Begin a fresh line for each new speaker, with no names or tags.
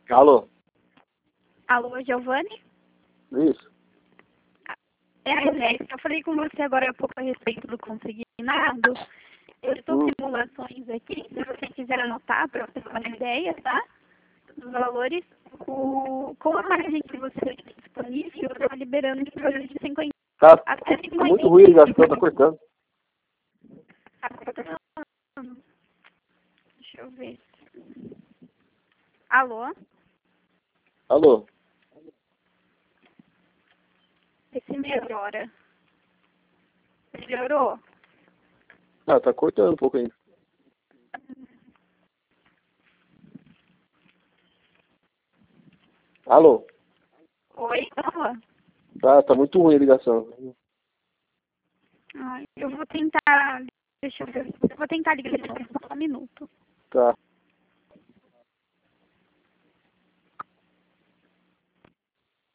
Alô?
Alô, Giovanni?
Isso.
É a René. Eu falei com você agora há pouco a respeito do consignado. Eu estou com simulações aqui, se você quiser anotar para você ter uma ideia, tá? Dos valores, com a margem que você tem disponível, eu estou liberando de valores de 50
Tá
até 50.
muito ruim a ligação, tá cortando.
Tá cortando. Deixa eu ver. Alô?
Alô?
Esse melhora. Melhorou?
Ah, tá cortando um pouco ainda. Alô?
Oi?
Tá muito ruim a ligação.
Eu vou tentar. Deixa eu ver. Eu vou tentar ligar de novo. Só um minuto.
Tá.